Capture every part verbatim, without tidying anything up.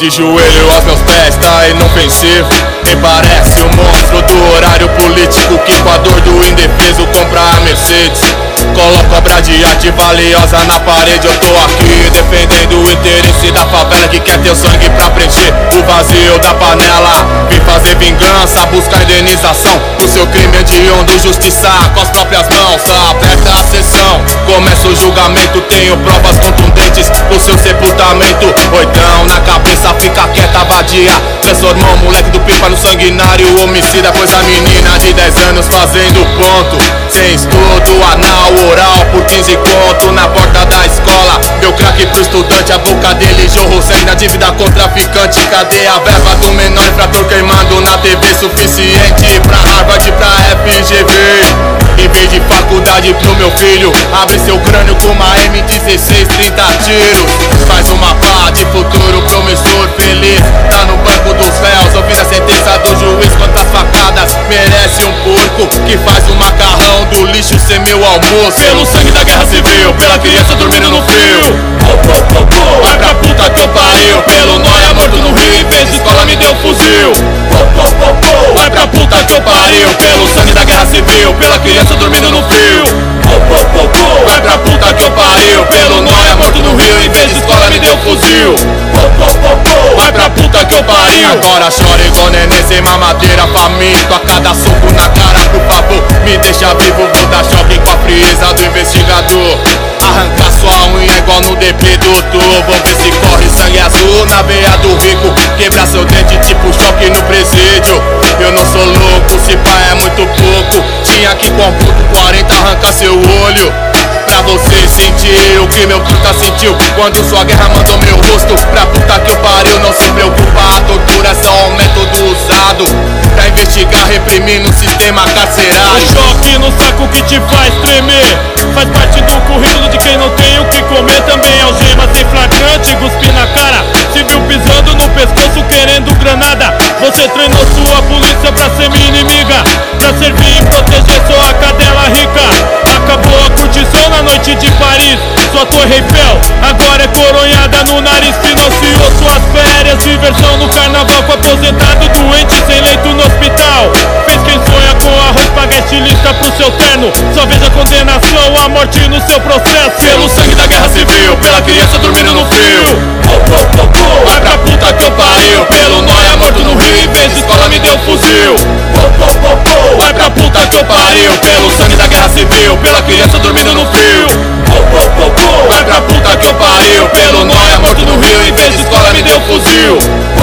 De joelho aos meus pés, tá inofensivo. Nem parece um monstro do horário político que com a dor do indefeso compra a Mercedes. Coloco obra de arte valiosa na parede. Eu tô aqui defendendo o interesse da favela que quer ter sangue pra preencher o vazio da panela. Vim fazer vingança, buscar indenização do seu crime hediondo, justiçar com as próprias mãos. Aperta a sessão, começa o julgamento. Tenho provas contundentes pro seu sepultamento. Oitão na cabeça, fica quieta, vadia. Transformou o moleque do pipa no sanguinário homicida. Pois a menina de dez anos fazendo ponto, sem estudo, anal, oral por quinze conto na porta da escola. Deu crack pro estudante, a boca dele jorrou sangue na dívida com traficante. Cadê a verba do menor infrator queimando na T V? Suficiente pra Harvard, pra F G V. Em vez de faculdade pro meu filho, abre seu crânio com uma M dezesseis, trinta tiros. Faz uma pá de futuro promissor, feliz. Tá no banco dos réus, ouvindo a sentença do juiz. Quantas facadas merece um porco que faz o macarrão do lixo ser meu almoço? Pelo sangue da guerra civil, pela criança dormindo no frio. Vai pra puta que eu pariu, pelo nóia morto no rio. Em vez de escola me deu um fuzil. Vai pra puta que eu pariu, pelo sangue da guerra civil, pela criança dormindo no frio. Vai pra puta que eu pariu, pelo nóia morto no rio. Em vez de escola me deu um fuzil. Vai pra puta que eu pariu. Agora chora igual neném sem mamadeira, faminto a cada soco na cara. Por favor, me deixa vivo, vou dar choque com a frieza do investigador. Arrancar sua unha igual no D P doutor. Vou ver se corre sangue azul na veia do rico. Quebrar seu dente tipo choque no presídio. Eu não sou louco, se pá é muito pouco. Tinha que com ponto quarenta arrancar seu olho, pra você sentir o que meu truta sentiu quando sua guerra mandou meu rosto pra puta que eu pariu. Não se preocupa, a tortura é só um método usado pra investigar, reprimindo o sistema carcerário. O choque no saco que te faz tremer faz parte do currículo de quem não tem o que comer. Também algema sem flagrante, cuspir na cara. Se viu pisando no pescoço querendo granada. Você treinou sua polícia pra ser minha inimiga, pra servir e proteger sua cadela rica. Acabou a curtição na noite de Paris. Sua torre Eiffel agora é coronhada no nariz. Financiou suas férias, diversão no carnaval com aposentado doente sem leito no hospital. Fez quem sonha com arroz, paga estilista pro seu terno. Só veja a condenação, a morte no seu processo. Pelo sangue da guerra civil, pela criança dormindo no frio. Vai pra puta que eu pariu, pelo nóia morto no rio. Em vez de escola me deu um fuzil. Vai pra puta que eu pariu, pelo sangue da guerra civil, pela criança dormindo no frio. Vai pra puta que eu pariu, pelo nóia morto no rio. Em vez de escola me deu um fuzil.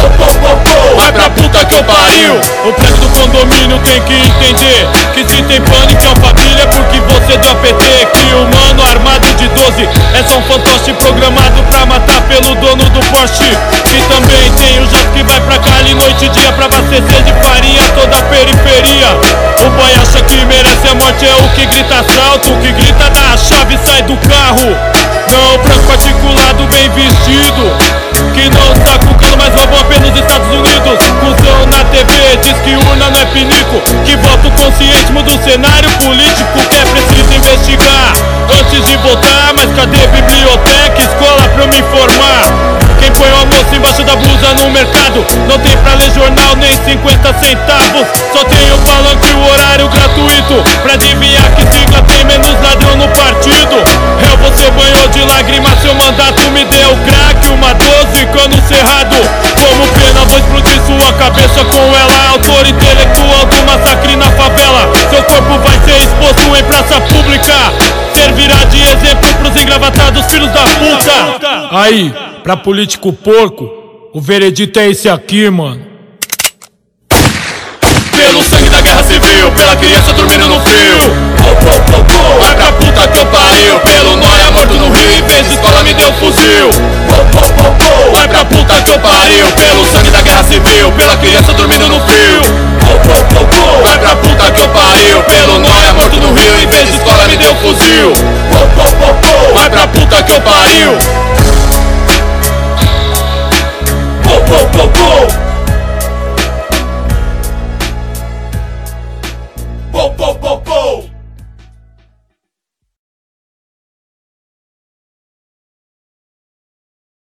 Vai pra puta que eu pariu. O prédio do condomínio tem que entender que se tem pânico é uma família porque você é do A P T. Que o mano armado de doze é só um fantoche programado pra matar pelo dono do Porsche. Que também tem o jato que vai pra Cali noite e dia pra abastecer de farinha toda a periferia. O boy acha que merece a morte, é o que grita assalto, o que grita dá a chave e sai do carro. Não, branco articulado bem vestido, que não está cucando, mas roubou apenas nos Estados Unidos. Cusão na T V, diz que urna não é pinico, que voto consciente muda o cenário político. Que é preciso investigar antes de votar. Mas cadê biblioteca, escola pra eu me informar? Quem põe o almoço embaixo da blusa no mercado não tem pra ler jornal nem cinquenta centavos. Só tem o palanque e o horário gratuito pra adivinhar que sigla tem menos ladrão no partido. Réu, você banhou de lágrimas, seu mandato me deu crack, uma doze, cano cerrado. Como pena, vou explodir sua cabeça com ela. Autor intelectual do massacre na favela. Seu corpo vai ser exposto em praça pública, servirá de exemplo pros engravatados filhos da puta. Aí, pra político porco, o veredito é esse aqui, mano. Pelo sangue da guerra civil, pela criança dormindo no frio.